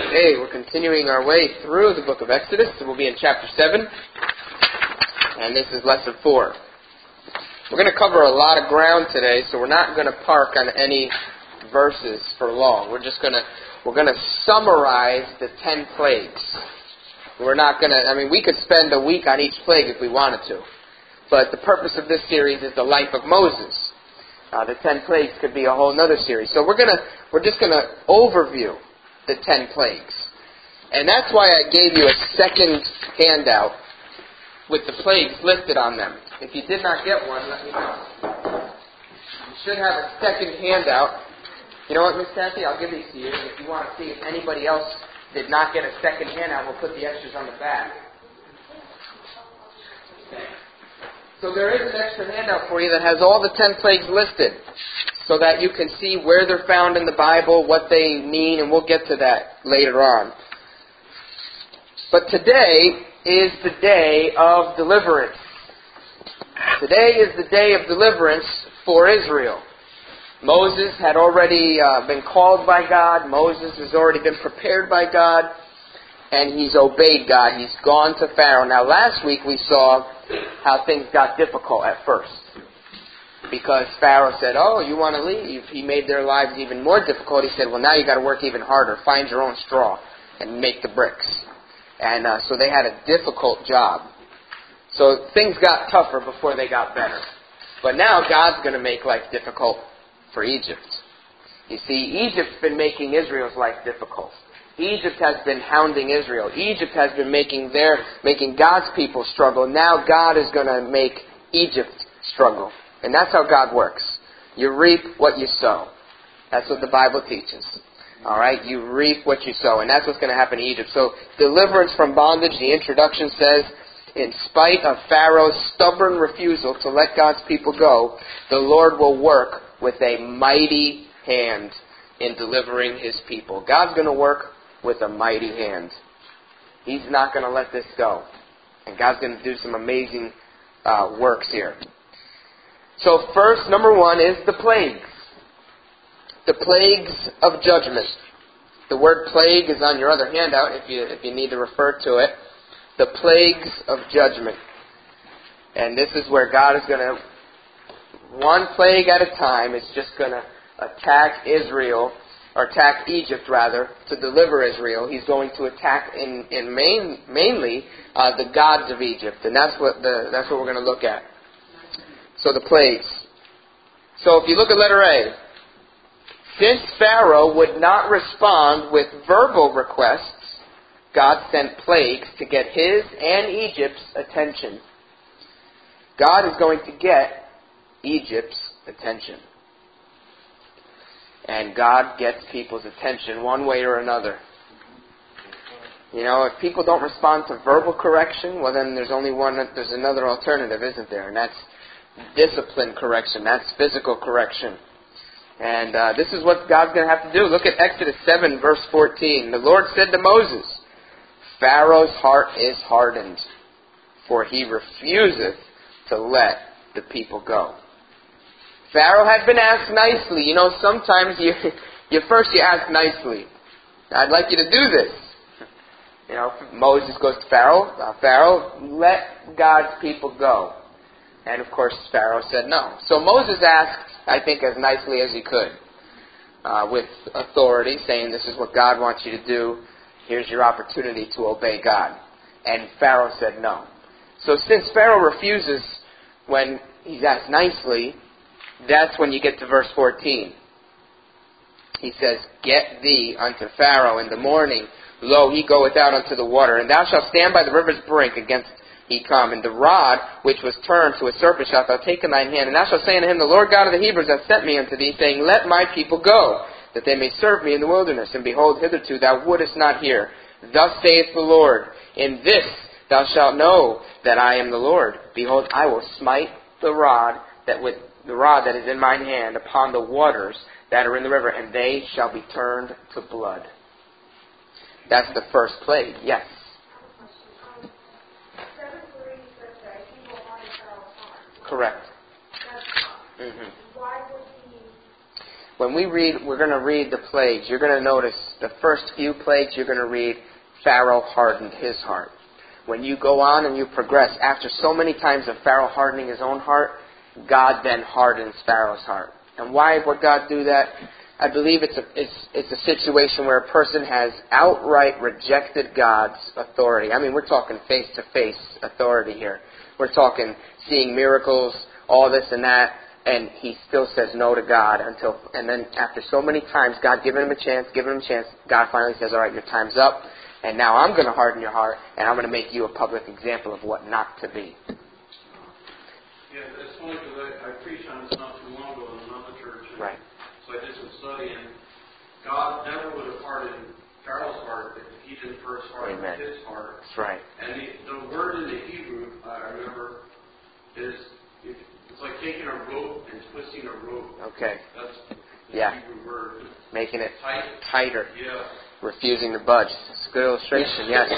Today we're continuing our way through the book of Exodus. We'll be in chapter 7, and this is lesson 4. We're going to cover a lot of ground today, so we're not going to park on any verses for long. We're going to summarize the 10 plagues. We could spend a week on each plague if we wanted to, but the purpose of this series is the life of Moses. The 10 plagues could be a whole other series. So we're just going to overview the 10 plagues. And that's why I gave you a second handout with the plagues listed on them. If you did not get one, let me know. You should have a second handout. You know what, Miss Kathy? I'll give these to you. And if you want to see if anybody else did not get a second handout, we'll put the extras on the back. Okay. So there is an extra handout for you that has all the 10 plagues listed so that you can see where they're found in the Bible, what they mean, and we'll get to that later on. But today is the day of deliverance. Today is the day of deliverance for Israel. Moses had already been called by God. Moses has already been prepared by God. And he's obeyed God. He's gone to Pharaoh. Now last week we saw how things got difficult at first. Because Pharaoh said, oh, you want to leave? He made their lives even more difficult. He said, well, now you got to work even harder. Find your own straw and make the bricks. And so they had a difficult job. So things got tougher before they got better. But now God's going to make life difficult for Egypt. You see, Egypt's been making Israel's life difficult. Egypt has been hounding Israel. Egypt has been making God's people struggle. Now God is going to make Egypt struggle. And that's how God works. You reap what you sow. That's what the Bible teaches. All right? You reap what you sow. And that's what's going to happen to Egypt. So, deliverance from bondage, the introduction says, in spite of Pharaoh's stubborn refusal to let God's people go, the Lord will work with a mighty hand in delivering His people. God's going to work with a mighty hand. He's not going to let this go. And God's going to do some amazing works here. So first, number 1 is the plagues. The plagues of judgment. The word plague is on your other handout if you need to refer to it. The plagues of judgment. And this is where God is going to, one plague at a time, is just going to attack Israel, or attack Egypt rather, to deliver Israel. He's going to attack mainly the gods of Egypt, and that's what we're going to look at. So the plagues. So if you look at letter A, since Pharaoh would not respond with verbal requests, God sent plagues to get his and Egypt's attention. God is going to get Egypt's attention. And God gets people's attention one way or another. You know, if people don't respond to verbal correction, well then there's another alternative, isn't there? And that's discipline correction. That's physical correction. And this is what God's going to have to do. Look at Exodus 7, verse 14. The Lord said to Moses, Pharaoh's heart is hardened, for he refuseth to let the people go. Pharaoh had been asked nicely. You know, sometimes you ask nicely. I'd like you to do this. You know, Moses goes to Pharaoh. Pharaoh, let God's people go. And of course, Pharaoh said no. So Moses asked, I think, as nicely as he could, with authority, saying, this is what God wants you to do. Here's your opportunity to obey God. And Pharaoh said no. So since Pharaoh refuses when he's asked nicely, that's when you get to verse 14. He says, get thee unto Pharaoh in the morning. Lo, he goeth out unto the water. And thou shalt stand by the river's brink against he come. And the rod which was turned to a serpent shalt thou take in thine hand. And thou shalt say unto him, the Lord God of the Hebrews hath sent me unto thee, saying, let my people go, that they may serve me in the wilderness. And behold, hitherto thou wouldest not hear. Thus saith the Lord, in this thou shalt know that I am the Lord. Behold, I will smite the rod that is in mine hand upon the waters that are in the river, and they shall be turned to blood. That's the first plague. Yes. Correct. Mm-hmm. when we're going to read the plagues, you're going to notice the first few plagues, you're going to read, Pharaoh hardened his heart. When you go on and you progress, after so many times of Pharaoh hardening his own heart, God then hardens Pharaoh's heart. And why would God do that? I believe it's a situation where a person has outright rejected God's authority. I mean, we're talking face-to-face authority here. We're talking seeing miracles, all this and that, and he still says no to God and then after so many times, God giving him a chance, God finally says, all right, your time's up, and now I'm going to harden your heart, and I'm going to make you a public example of what not to be. Yeah, that's funny because I preached on this not too long ago in another church. Right. So I did some study, and God never would have hardened Pharaoh's heart if he didn't first harden his heart. That's right. And the word in the Hebrew, I remember, is it's like taking a rope and twisting a rope. Okay. That's the Hebrew word. Making it tighter. Yeah. Refusing to budge. It's a good illustration, yes.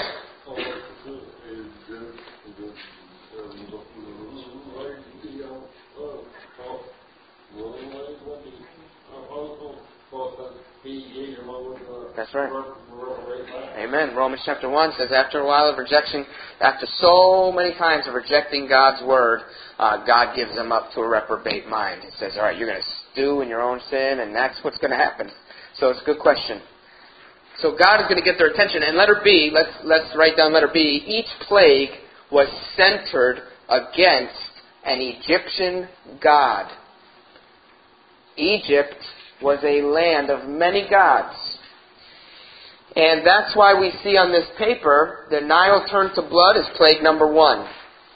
That's right. Amen. Romans chapter 1 says, after a while of rejection, after so many times of rejecting God's word, God gives them up to a reprobate mind. He says, all right, you're going to stew in your own sin, and that's what's going to happen. So it's a good question. So God is going to get their attention. And letter B, let's write down letter B. Each plague was centered against an Egyptian god. Egypt was a land of many gods. And that's why we see on this paper, the Nile turned to blood is plague number 1.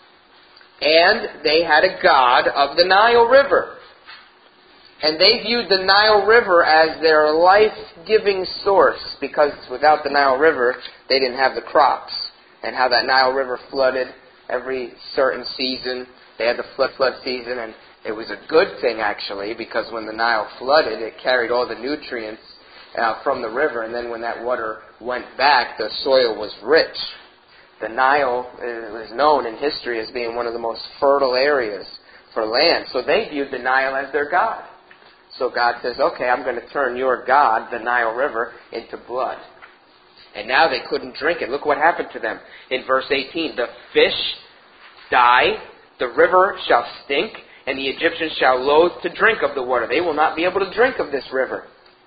And they had a god of the Nile River. And they viewed the Nile River as their life-giving source, because without the Nile River, they didn't have the crops. And how that Nile River flooded every certain season. They had the flood season, and it was a good thing, actually, because when the Nile flooded, it carried all the nutrients from the river, and then when that water went back, the soil was rich. The Nile is known in history as being one of the most fertile areas for land. So they viewed the Nile as their god. So God says, okay, I'm going to turn your god, the Nile River, into blood. And now they couldn't drink it. Look what happened to them in verse 18. The fish die, the river shall stink, and the Egyptians shall loathe to drink of the water. They will not be able to drink of this river.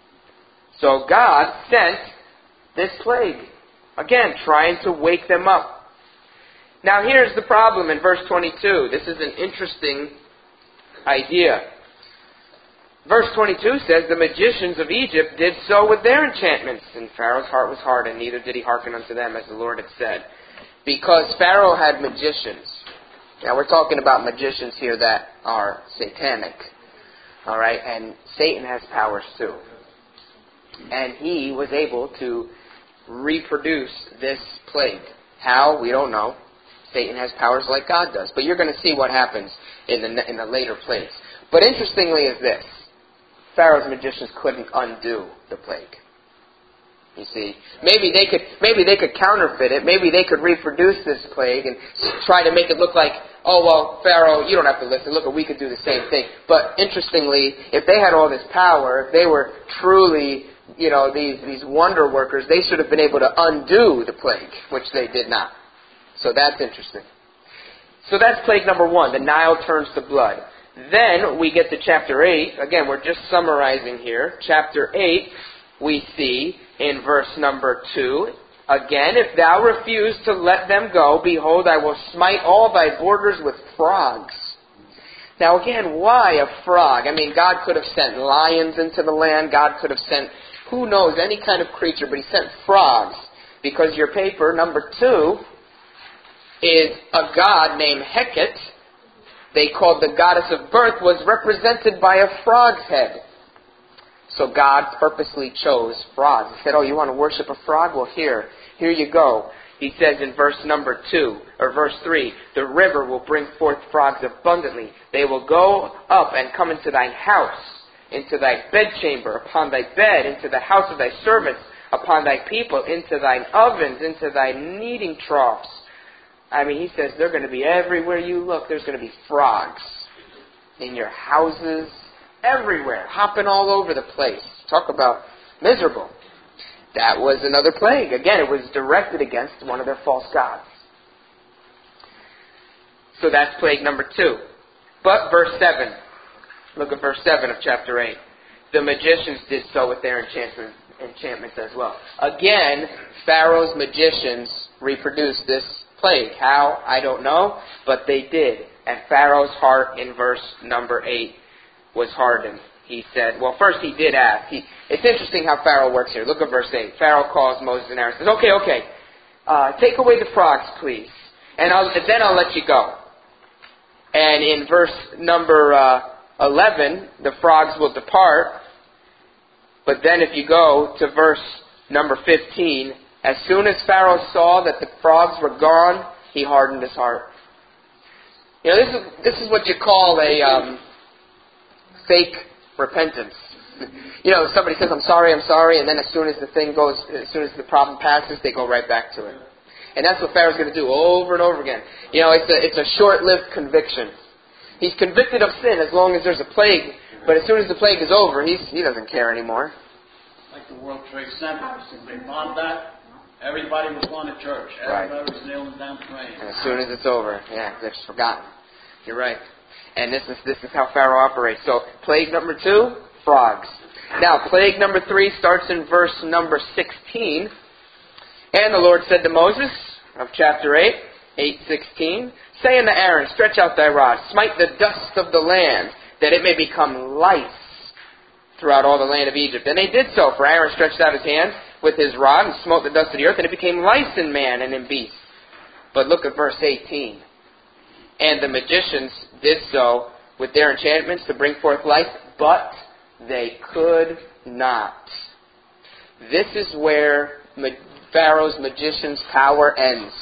So God sent this plague. Again, trying to wake them up. Now here's the problem in verse 22. This is an interesting idea. Verse 22 says, the magicians of Egypt did so with their enchantments, and Pharaoh's heart was hardened, neither did he hearken unto them, as the Lord had said. Because Pharaoh had magicians. Now we're talking about magicians here that are satanic. Alright, and Satan has powers too. And he was able to reproduce this plague. How? We don't know. Satan has powers like God does. But you're going to see what happens in the later plagues. But interestingly is this. Pharaoh's magicians couldn't undo the plague. You see, maybe they could counterfeit it. Maybe they could reproduce this plague and try to make it look like, oh, well, Pharaoh, you don't have to listen. Look, we could do the same thing. But interestingly, if they had all this power, if they were truly, these wonder workers, they should have been able to undo the plague, which they did not. So that's interesting. So that's plague number 1. The Nile turns to blood. Then we get to chapter 8. Again, we're just summarizing here. Chapter 8, we see in verse number 2, again, if thou refuse to let them go, behold, I will smite all thy borders with frogs. Now again, why a frog? I mean, God could have sent lions into the land. God could have sent, who knows, any kind of creature, but he sent frogs. Because your paper, number 2, is a god named Hecate. They called the goddess of birth, was represented by a frog's head. So God purposely chose frogs. He said, oh, you want to worship a frog? Well, here you go. He says in verse number 2, or verse 3, the river will bring forth frogs abundantly. They will go up and come into thine house, into thy bedchamber, upon thy bed, into the house of thy servants, upon thy people, into thine ovens, into thy kneading troughs. I mean, he says they're going to be everywhere you look. There's going to be frogs in your houses, everywhere, hopping all over the place. Talk about miserable. That was another plague. Again, it was directed against one of their false gods. So that's plague number 2. But verse 7. Look at verse 7 of chapter 8. The magicians did so with their enchantments as well. Again, Pharaoh's magicians reproduced this plague. How? I don't know, but they did. And Pharaoh's heart in verse number 8 was hardened. He said, well, first he did ask. It's interesting how Pharaoh works here. Look at verse 8. Pharaoh calls Moses and Aaron and says, okay, take away the frogs, please, and then I'll let you go. And in verse number 11, the frogs will depart. But then if you go to verse number 15, as soon as Pharaoh saw that the frogs were gone, he hardened his heart. You know, this is what you call a fake repentance. You know, somebody says, I'm sorry, and then as soon as the problem passes, they go right back to it. And that's what Pharaoh's going to do over and over again. You know, it's a short-lived conviction. He's convicted of sin as long as there's a plague, but as soon as the plague is over, he doesn't care anymore. Like the World Trade Center. If they bombed that, everybody was going to church. Everybody was kneeling down praying. And as soon as it's over, they've forgotten. You're right. And this is how Pharaoh operates. So, plague number 2, frogs. Now, plague number 3 starts in verse number 16. And the Lord said to Moses, of chapter 8, 8:16, say unto Aaron, stretch out thy rod, smite the dust of the land, that it may become lice throughout all the land of Egypt. And they did so, for Aaron stretched out his hand with his rod and smote the dust of the earth, and it became lice in man and in beast. But look at verse 18. And the magicians did so with their enchantments to bring forth life, but they could not. This is where Pharaoh's magician's power ends.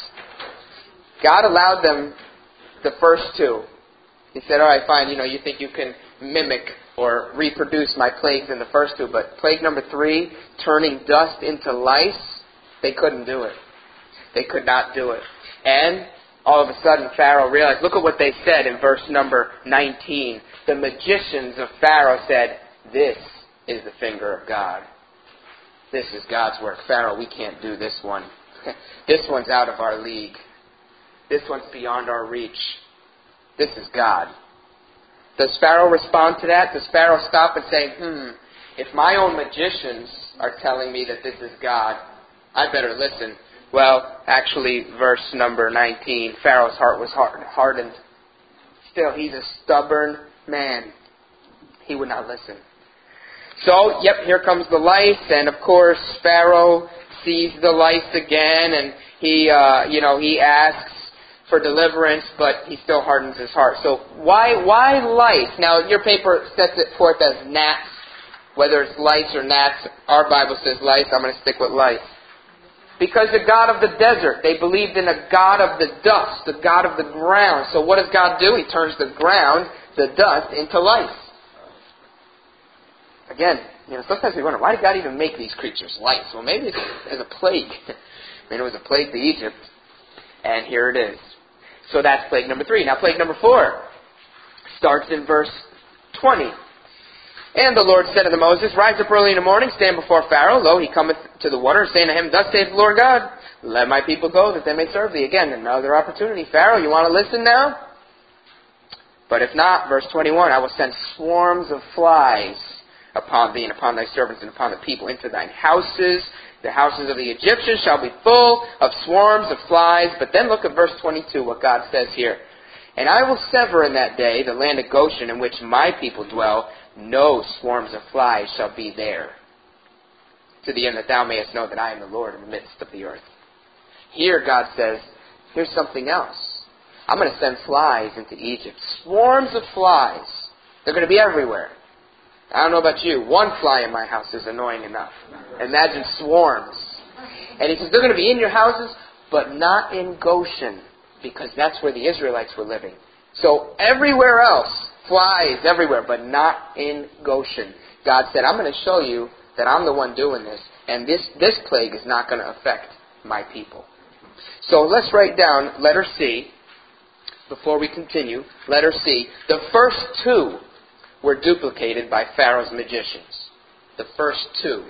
God allowed them the first 2. He said, all right, fine, you think you can mimic or reproduce my plagues in the first 2, but plague number 3, turning dust into lice, they couldn't do it. They could not do it. And all of a sudden, Pharaoh realized, look at what they said in verse number 19. The magicians of Pharaoh said, this is the finger of God. This is God's work. Pharaoh, we can't do this one. This one's out of our league. This one's beyond our reach. This is God. Does Pharaoh respond to that? Does Pharaoh stop and say, if my own magicians are telling me that this is God, I better listen? Well, actually, verse number 19, Pharaoh's heart was hardened. Still, he's a stubborn man. He would not listen. So, here comes the lice, and of course, Pharaoh sees the lice again, and he asks for deliverance, but he still hardens his heart. So, why lice? Now, your paper sets it forth as gnats, whether it's lice or gnats. Our Bible says lice. I'm going to stick with lice. Because the God of the desert, they believed in a God of the dust, the God of the ground. So, what does God do? He turns the ground, the dust, into lice. Again, sometimes we wonder, why did God even make these creatures? Lice. Well, maybe it's as a plague. It was a plague to Egypt. And here it is. So that's plague number 3. Now plague number 4 starts in verse 20. And the Lord said unto Moses, rise up early in the morning, stand before Pharaoh. Lo, he cometh to the water, saying to him, thus saith the Lord God, let my people go, that they may serve thee. Again, another opportunity. Pharaoh, you want to listen now? But if not, verse 21, I will send swarms of flies upon thee and upon thy servants and upon the people into thine houses. The houses of the Egyptians shall be full of swarms of flies. But then look at verse 22, what God says here. And I will sever in that day the land of Goshen in which my people dwell. No swarms of flies shall be there, to the end that thou mayest know that I am the Lord in the midst of the earth. Here God says, here's something else. I'm going to send flies into Egypt. Swarms of flies. They're going to be everywhere. I don't know about you. One fly in my house is annoying enough. Imagine swarms. And he says they're going to be in your houses, but not in Goshen, because that's where the Israelites were living. So everywhere else, flies everywhere, but not in Goshen. God said, I'm going to show you that I'm the one doing this, and this plague is not going to affect my people. So let's write down letter C, before we continue, letter C. The first 2 were duplicated by Pharaoh's magicians. The first 2.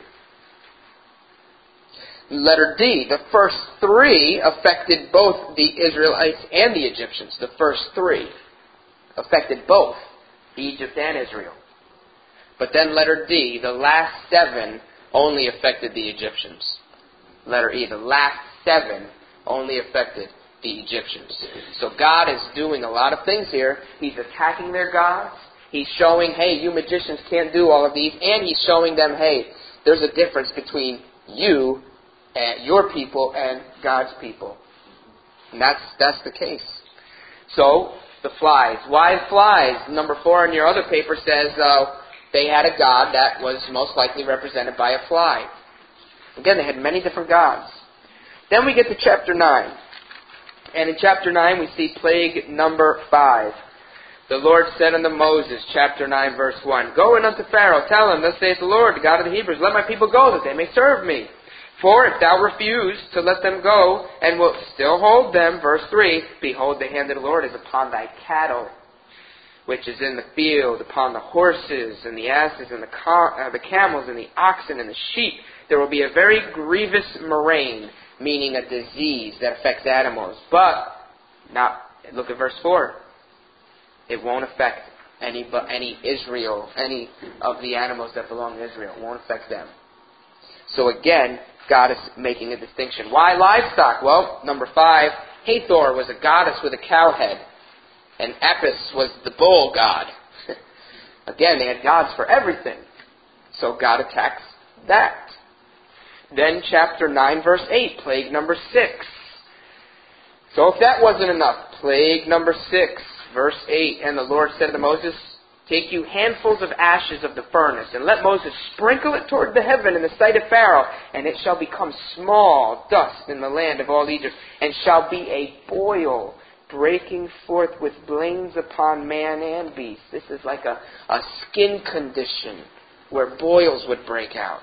Letter D, the first 3 affected both the Israelites and the Egyptians. The first 3 affected both Egypt and Israel. But then letter D, the last 7 only affected the Egyptians. Letter E, the last 7 only affected the Egyptians. So God is doing a lot of things here. He's attacking their gods. He's showing, hey, you magicians can't do all of these. And He's showing them, hey, there's a difference between you and your people and God's people. And that's the case. So, the flies. Why flies? Number 4 in your other paper says they had a god that was most likely represented by a fly. Again, they had many different gods. Then we get to chapter 9. And in chapter 9 we see plague number 5. The Lord said unto Moses, chapter 9, verse 1, Go in unto Pharaoh, tell him, Thus saith the Lord, the God of the Hebrews, Let my people go, that they may serve me. For if thou refuse to let them go, and wilt still hold them, verse 3, Behold, the hand of the Lord is upon thy cattle, which is in the field, upon the horses, and the asses, and the camels, and the oxen, and the sheep. There will be a very grievous murrain, meaning a disease that affects animals. But, now, look at verse 4. It won't affect any Israel, any of the animals that belong to Israel. It won't affect them. So again, God is making a distinction. Why livestock? Well, number 5, Hathor was a goddess with a cow head, and Apis was the bull god. Again, they had gods for everything. So God attacks that. Then chapter 9, verse 8, plague number 6. So if that wasn't enough, plague number 6, verse 8, And the Lord said to Moses, Take you handfuls of ashes of the furnace, and let Moses sprinkle it toward the heaven in the sight of Pharaoh, and it shall become small dust in the land of all Egypt, and shall be a boil breaking forth with blains upon man and beast. This is like a skin condition where boils would break out.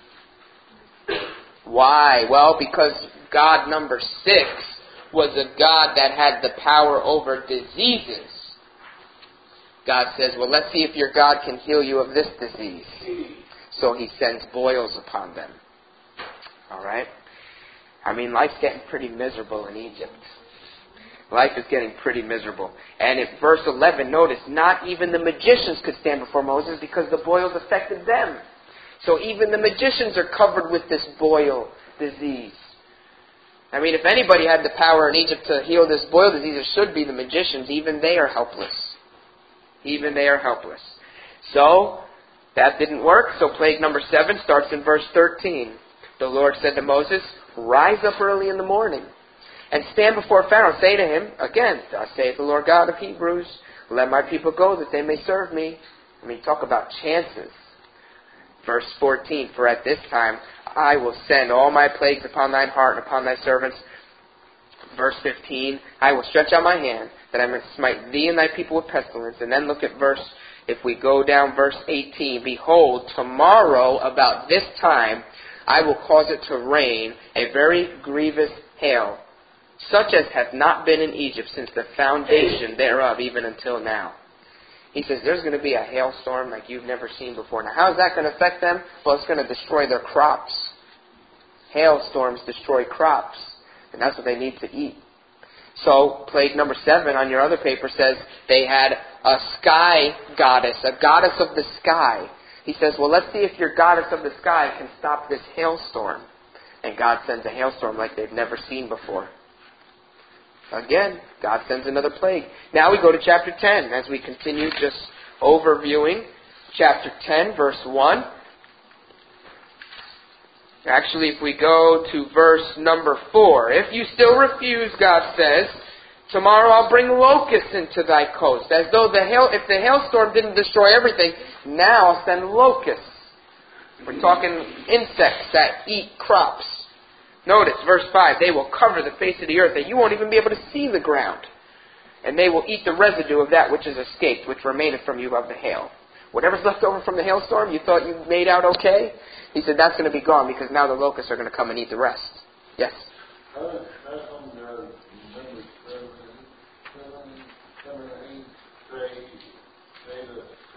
Why? Well, because God number 6 was a God that had the power over diseases. God says, well, let's see if your God can heal you of this disease. So He sends boils upon them. Alright? I mean, life's getting pretty miserable in Egypt. Life is getting pretty miserable. And in verse 11, notice, not even the magicians could stand before Moses because the boils affected them. So even the magicians are covered with this boil disease. I mean, if anybody had the power in Egypt to heal this boil disease, it should be the magicians. Even they are helpless. Even they are helpless. So, that didn't work. So plague number 7 starts in verse 13. The Lord said to Moses, Rise up early in the morning, and stand before Pharaoh. Say to him, again, Thus saith the Lord God of Hebrews, Let my people go, that they may serve me. I mean, talk about chances. Verse 14, For at this time I will send all my plagues upon thine heart and upon thy servants. Verse 15, I will stretch out my hand, that I may smite thee and thy people with pestilence. And then look at if we go down verse 18, Behold, tomorrow about this time I will cause it to rain a very grievous hail, such as hath not been in Egypt since the foundation thereof, even until now. He says there's going to be a hailstorm like you've never seen before. Now, how is that going to affect them? Well, it's going to destroy their crops. Hailstorms destroy crops, and that's what they need to eat. So, plague number 7 on your other paper says they had a sky goddess, a goddess of the sky. He says, well, let's see if your goddess of the sky can stop this hailstorm. And God sends a hailstorm like they've never seen before. Again, God sends another plague. Now we go to chapter 10 as we continue just overviewing chapter 10, verse 1. Actually, if we go to verse number 4, If you still refuse, God says, Tomorrow I'll bring locusts into thy coast. As though if the hailstorm didn't destroy everything, now I'll send locusts. We're talking insects that eat crops. Notice, verse 5, They will cover the face of the earth, that you won't even be able to see the ground. And they will eat the residue of that which is escaped, which remaineth from you of the hail. Whatever's left over from the hailstorm, you thought you made out okay? He said that's going to be gone because now the locusts are going to come and eat the rest. Yes?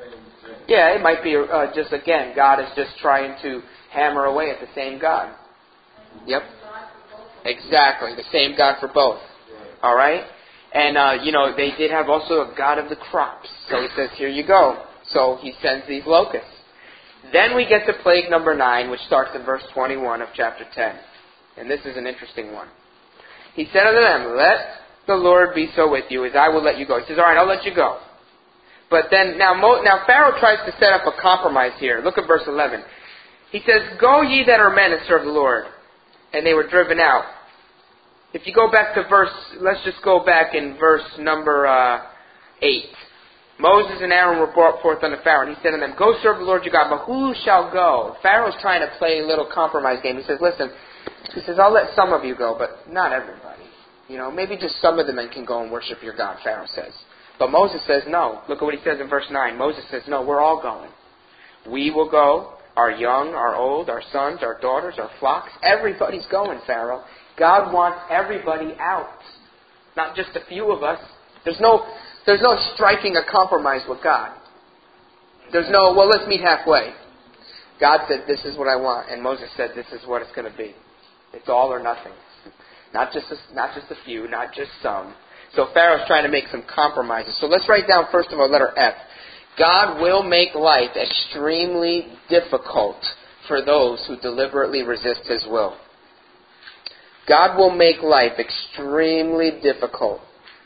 Yeah, it might be just, again, God is just trying to hammer away at the same God. Yep. Exactly, the same God for both. All right? And, they did have also a God of the crops. So he says, here you go. So he sends these locusts. Then we get to plague number 9, which starts in verse 21 of chapter 10. And this is an interesting one. He said unto them, let the Lord be so with you as I will let you go. He says, all right, I'll let you go. But then, now Pharaoh tries to set up a compromise here. Look at verse 11. He says, go ye that are men and serve the Lord. And they were driven out. If you go back to let's just go back in verse number 8. Moses and Aaron were brought forth unto Pharaoh, and he said unto them, go serve the Lord your God, but who shall go? Pharaoh's trying to play a little compromise game. He says, listen, I'll let some of you go, but not everybody. Maybe just some of the men can go and worship your God, Pharaoh says. But Moses says no. Look at what he says in verse 9. Moses says, no, we're all going. We will go, our young, our old, our sons, our daughters, our flocks. Everybody's going, Pharaoh. God wants everybody out. Not just a few of us. There's no striking a compromise with God. There's no, well, let's meet halfway. God said, this is what I want. And Moses said, this is what it's going to be. It's all or nothing. Not just a few, not just some. So Pharaoh's trying to make some compromises. So let's write down, first of all, letter F. God will make life extremely difficult for those who deliberately resist His will. God will make life extremely difficult.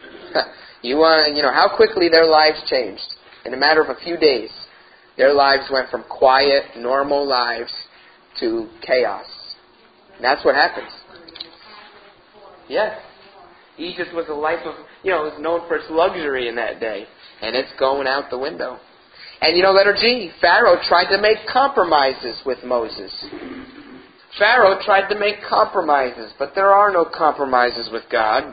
How quickly their lives changed. In a matter of a few days, their lives went from quiet, normal lives to chaos. And that's what happens. Yes. Egypt was a life of, it was known for its luxury in that day. And it's going out the window. And letter G, Pharaoh tried to make compromises with Moses. Pharaoh tried to make compromises, but there are no compromises with God.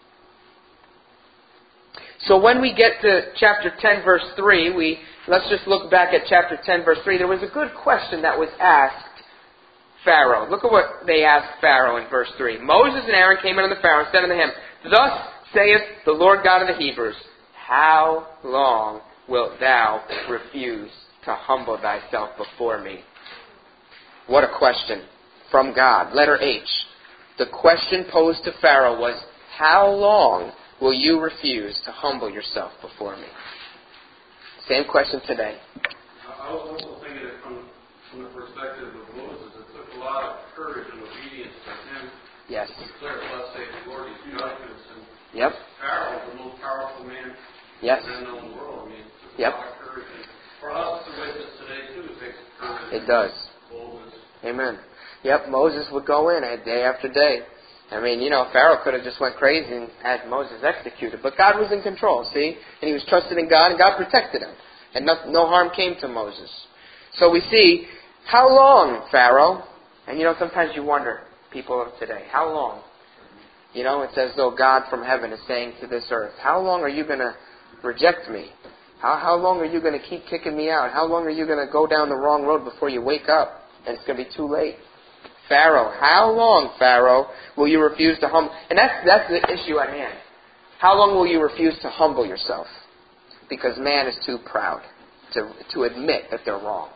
So when we get to chapter 10, verse 3, let's just look back at chapter 10, verse 3. There was a good question that was asked Pharaoh. Look at what they asked Pharaoh in verse 3. Moses and Aaron came unto the Pharaoh and said unto him, thus saith the Lord God of the Hebrews, how long wilt thou refuse to humble thyself before me? What a question from God. Letter H. The question posed to Pharaoh was, how long will you refuse to humble yourself before me? Same question today. I was also thinking it from the perspective of Moses. It took a lot of courage and obedience from him. Yes. To declare, thus saith the Lord, His judgments. And yep. Pharaoh, the most powerful man yes. in the known world. It took yep. a lot of courage. And for us to witness today, too, it takes courage. It does. Boldness. Amen. Yep, Moses would go in day after day. Pharaoh could have just went crazy and had Moses executed. But God was in control, see? And he was trusted in God, and God protected him. And no harm came to Moses. So we see, how long, Pharaoh? And sometimes you wonder, people of today, how long? It's as though God from heaven is saying to this earth, how long are you going to reject me? How long are you going to keep kicking me out? How long are you going to go down the wrong road before you wake up? And it's going to be too late. Pharaoh, how long, Pharaoh, will you refuse to humble? And that's the issue at hand. How long will you refuse to humble yourself? Because man is too proud to admit that they're wrong.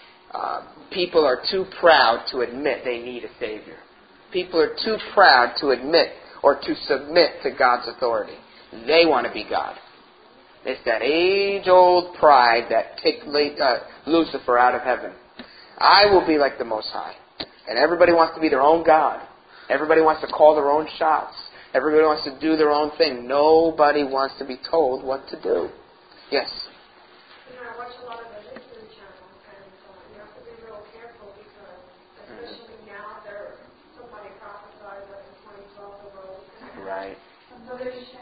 People are too proud to admit they need a Savior. People are too proud to admit or to submit to God's authority. They want to be God. It's that age-old pride that kicked Lucifer out of heaven. I will be like the Most High. And everybody wants to be their own God. Everybody wants to call their own shots. Everybody wants to do their own thing. Nobody wants to be told what to do. Yes? I watch a lot of the History Channel, and you have to be real careful because, especially now, somebody prophesied that in 2012 the world was going to Right. So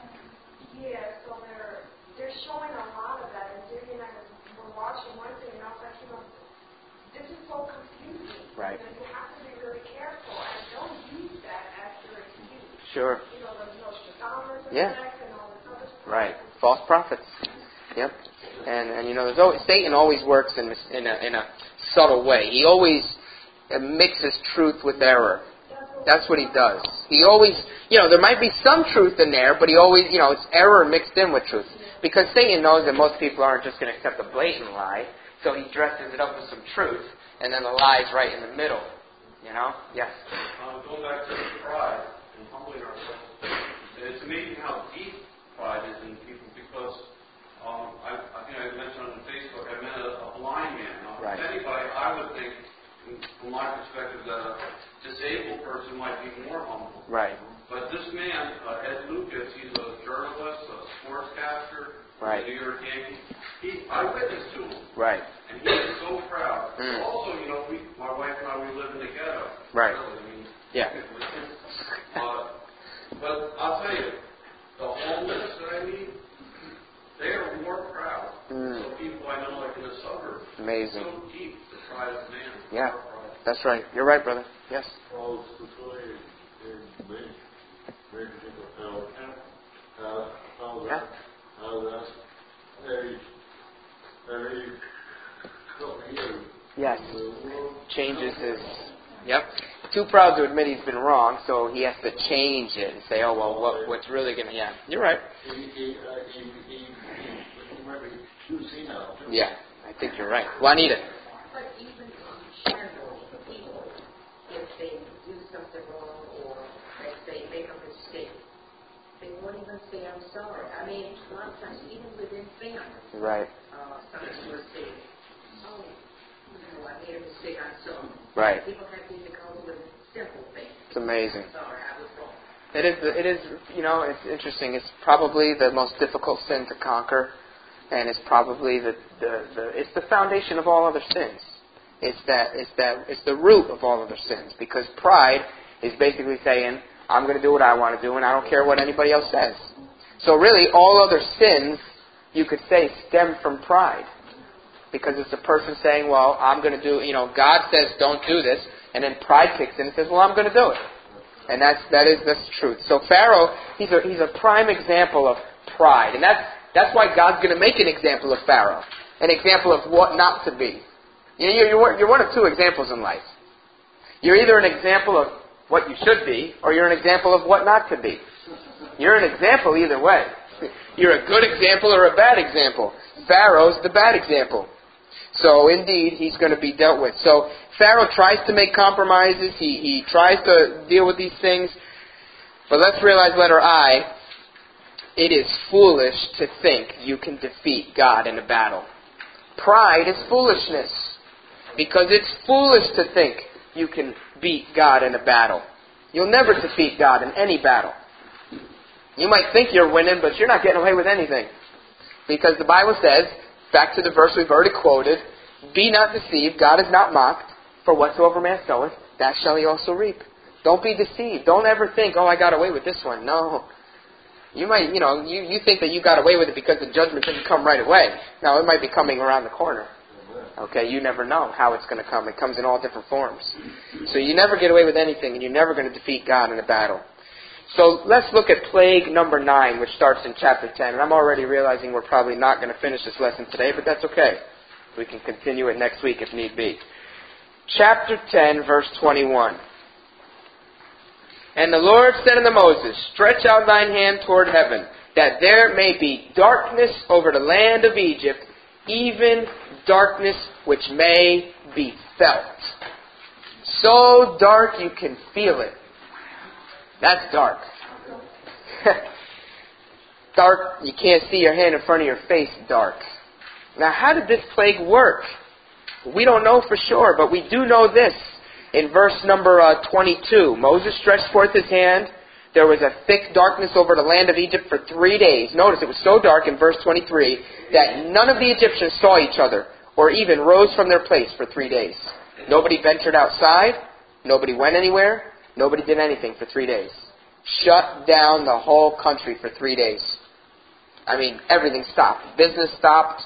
they're showing a lot of that, and Judy and I were watching one thing, and I was like, this is so confusing. Right. You have to be really careful, and don't use that as your excuse. Sure. There's Nostradamus Yeah. and all this other stuff. Right. False prophets. Yep. And Satan always works in a subtle way. He always mixes truth with error. That's what he does. He always, there might be some truth in there, but he always, it's error mixed in with truth. because Satan knows that most people aren't just going to accept a blatant lie, so he dresses it up with some truth, and then the lie's right in the middle. You know? Yes? Going back to pride and humbling ourselves, it's amazing how deep pride is in people because I think I mentioned on Facebook, I met a blind man. Now, right. If anybody, I would think, from my perspective, that a disabled person might be more humble. Right. But this man, Ed Lucas, he's a journalist, a sportscaster, right. a New York Yankee. I witnessed to him. Right. And he is so proud. Also, my wife and I, we live in the ghetto. Right. Really, yeah. But I'll tell you, the homeless that I meet, they are more proud than people I know like in the suburbs. Amazing. So deep, the pride of man. Yeah. That's right. You're right, brother. Yes. Well, especially in me, maybe people how that's every couple of years. Yes. Changes his. Yep. Too proud to admit he's been wrong, so he has to change it and say, oh, well, what's really going to... Yeah, you're right. He might be too senile. Yeah, I think you're right. Juanita. But even in general, people, if they do something wrong or if they make a mistake, they won't even say, I'm sorry. I mean, a lot of times, even within family, right. Somebody will say, oh, I made a mistake, I'm sorry. Right. People have to even come up with simple things. It's amazing. I'm sorry, I was wrong. It is, it's interesting. It's probably the most difficult sin to conquer, and it's probably it's the foundation of all other sins. It's the root of all other sins, because pride is basically saying, I'm going to do what I want to do, and I don't care what anybody else says. So really, all other sins, you could say, stem from pride. Because it's a person saying, well, I'm going to do, God says don't do this, and then pride kicks in and says, well, I'm going to do it. And that's the truth. So Pharaoh, he's a prime example of pride. And that's why God's going to make an example of Pharaoh. An example of what not to be. You're one of two examples in life. You're either an example of what you should be, or you're an example of what not to be. You're an example either way. You're a good example or a bad example. Pharaoh's the bad example. So indeed, he's going to be dealt with. So Pharaoh tries to make compromises. He tries to deal with these things. But let's realize, letter I, it is foolish to think you can defeat God in a battle. Pride is foolishness. Because it's foolish to think you can beat God in a battle. You'll never defeat God in any battle. You might think you're winning, but you're not getting away with anything. Because the Bible says, back to the verse we've already quoted, be not deceived, God is not mocked, for whatsoever man soweth, that shall he also reap. Don't be deceived. Don't ever think, oh, I got away with this one. No. You might, you think that you got away with it because the judgment didn't come right away. Now, it might be coming around the corner. Okay, you never know how it's going to come. It comes in all different forms. So you never get away with anything, and you're never going to defeat God in a battle. So let's look at plague number 9, which starts in chapter 10. And I'm already realizing we're probably not going to finish this lesson today, but that's okay. We can continue it next week if need be. Chapter 10, verse 21. And the Lord said unto Moses, stretch out thine hand toward heaven, that there may be darkness over the land of Egypt, even darkness which may be felt. So dark you can feel it. That's dark. Dark, you can't see your hand in front of your face, dark. Now, how did this plague work? We don't know for sure, but we do know this. In verse number 22, Moses stretched forth his hand. There was a thick darkness over the land of Egypt for 3 days. Notice it was so dark in verse 23 that none of the Egyptians saw each other or even rose from their place for 3 days. Nobody ventured outside. Nobody went anywhere. Nobody did anything for 3 days. Shut down the whole country for 3 days. I mean, everything stopped. Business stopped.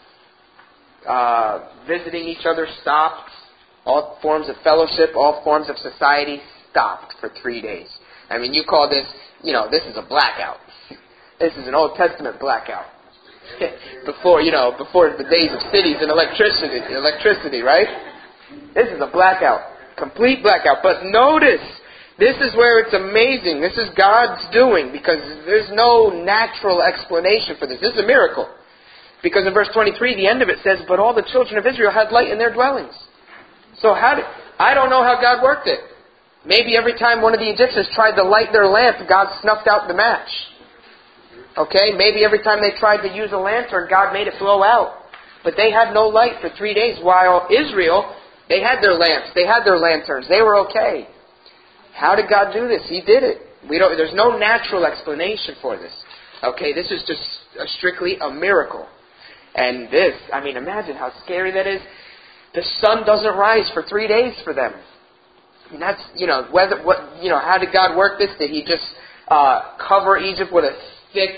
Visiting each other stopped. All forms of fellowship, all forms of society stopped for 3 days. I mean, you call this, this is a blackout. This is an Old Testament blackout. before the days of cities and electricity, right? This is a blackout. Complete blackout. But notice This is where it's amazing. This is God's doing, because there's no natural explanation for this. This is a miracle. Because in verse 23, the end of it says, "But all the children of Israel had light in their dwellings." So I don't know how God worked it. Maybe every time one of the Egyptians tried to light their lamp, God snuffed out the match. Okay? Maybe every time they tried to use a lantern, God made it blow out. But they had no light for 3 days, while Israel, they had their lamps, they had their lanterns, they were okay. How did God do this? He did it. There's no natural explanation for this. Okay, this is just strictly a miracle. And this, imagine how scary that is. The sun doesn't rise for 3 days for them. And that's, how did God work this? Did He just cover Egypt with a thick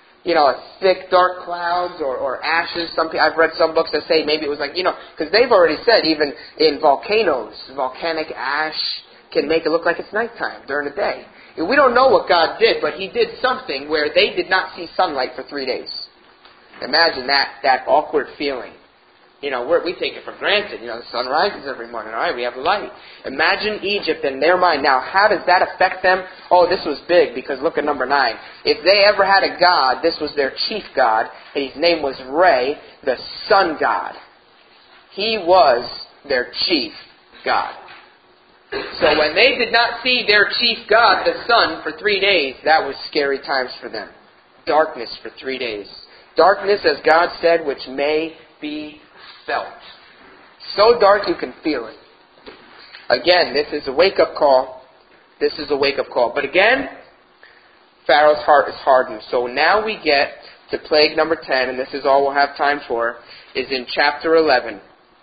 dark clouds or ashes? I've read some books that say maybe it was because they've already said even in volcanoes, volcanic ash can make it look like it's nighttime during the day. We don't know what God did, but He did something where they did not see sunlight for 3 days. Imagine that awkward feeling. We take it for granted. The sun rises every morning. All right, we have light. Imagine Egypt in their mind. Now, how does that affect them? Oh, this was big, because look at number 9. If they ever had a god, this was their chief god, and his name was Re, the sun god. He was their chief god. So when they did not see their chief god, the sun, for 3 days, that was scary times for them. Darkness for 3 days. Darkness, as God said, which may be felt. So dark you can feel it. Again, this is a wake-up call. This is a wake-up call. But again, Pharaoh's heart is hardened. So now we get to plague number 10, and this is all we'll have time for, is in chapter 11.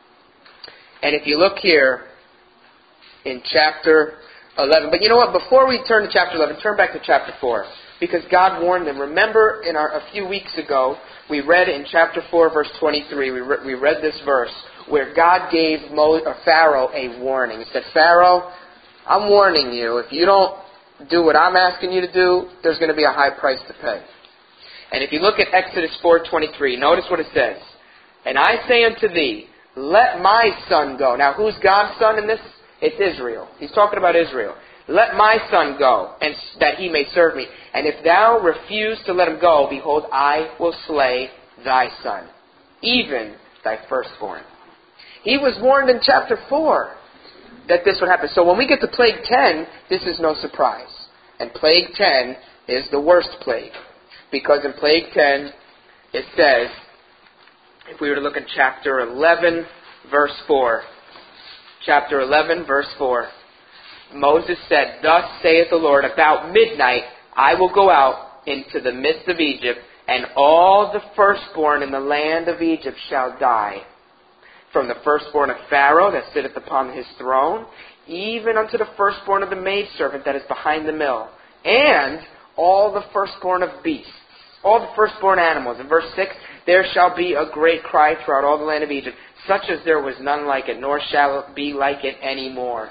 And if you look here, in chapter 11. But you know what? Before we turn to chapter 11, turn back to chapter 4. Because God warned them. Remember, a few weeks ago, we read in chapter 4, verse 23, we read this verse where God gave Pharaoh a warning. He said, "Pharaoh, I'm warning you. If you don't do what I'm asking you to do, there's going to be a high price to pay." And if you look at Exodus 4:23, notice what it says. "And I say unto thee, let my son go." Now, who's God's son in this? It's Israel. He's talking about Israel. "Let my son go, and that he may serve me. And if thou refuse to let him go, behold, I will slay thy son, even thy firstborn." He was warned in chapter 4 that this would happen. So when we get to plague 10, this is no surprise. And plague 10 is the worst plague. Because in plague 10, it says, if we were to look at chapter 11, verse 4. Chapter 11, verse 4. Moses said, "Thus saith the Lord, about midnight I will go out into the midst of Egypt, and all the firstborn in the land of Egypt shall die. From the firstborn of Pharaoh that sitteth upon his throne, even unto the firstborn of the maidservant that is behind the mill, and all the firstborn of beasts, all the firstborn animals." In verse 6, "There shall be a great cry throughout all the land of Egypt, such as there was none like it, nor shall it be like it any more."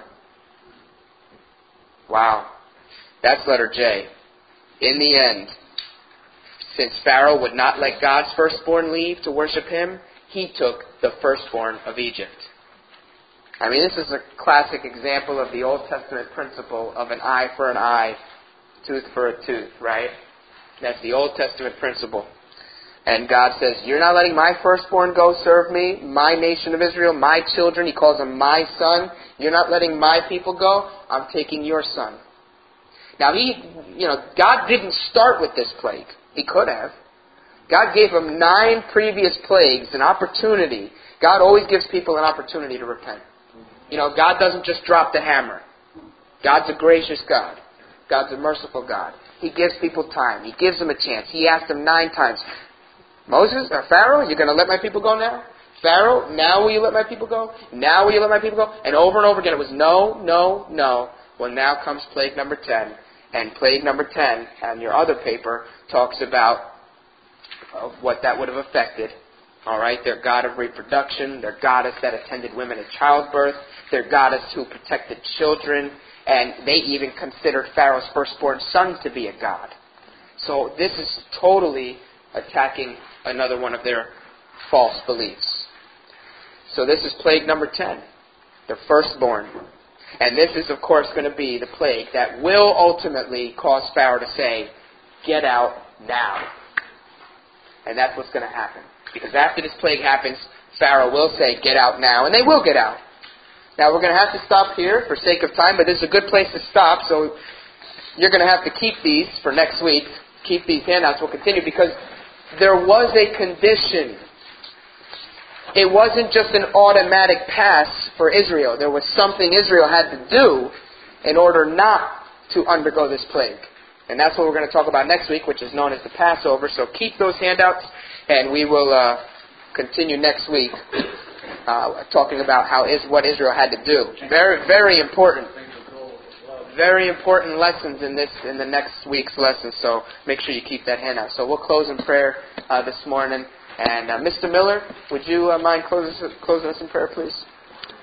Wow. That's letter J. In the end, since Pharaoh would not let God's firstborn leave to worship him, he took the firstborn of Egypt. This is a classic example of the Old Testament principle of an eye for an eye, tooth for a tooth, right? That's the Old Testament principle. And God says, "You're not letting my firstborn go serve me, my nation of Israel, my children." He calls them my son. "You're not letting my people go. I'm taking your son." Now, God didn't start with this plague. He could have. God gave him 9 previous plagues, an opportunity. God always gives people an opportunity to repent. God doesn't just drop the hammer. God's a gracious God. God's a merciful God. He gives people time. He gives them a chance. He asked them 9 times, "Moses, or Pharaoh, you're going to let my people go now? Pharaoh, now will you let my people go? Now will you let my people go?" And over again it was no, no, no. Well, now comes plague number 10. And plague number 10, on your other paper, talks about what that would have affected. All right, their god of reproduction, their goddess that attended women at childbirth, their goddess who protected children, and they even considered Pharaoh's firstborn son to be a god. So this is totally attacking another one of their false beliefs. So this is plague number 10, the firstborn. And this is, of course, going to be the plague that will ultimately cause Pharaoh to say, get out now. And that's what's going to happen. Because after this plague happens, Pharaoh will say, get out now. And they will get out. Now, we're going to have to stop here for sake of time, but this is a good place to stop, so you're going to have to keep these for next week. Keep these handouts. We'll continue because there was a condition. It wasn't just an automatic pass for Israel. There was something Israel had to do in order not to undergo this plague. And that's what we're going to talk about next week, which is known as the Passover. So keep those handouts, and we will continue next week talking about what Israel had to do. Very, very important. Very important lessons in the next week's lesson. So make sure you keep that handout. So we'll close in prayer this morning. And Mr. Miller, would you mind closing us in prayer, please?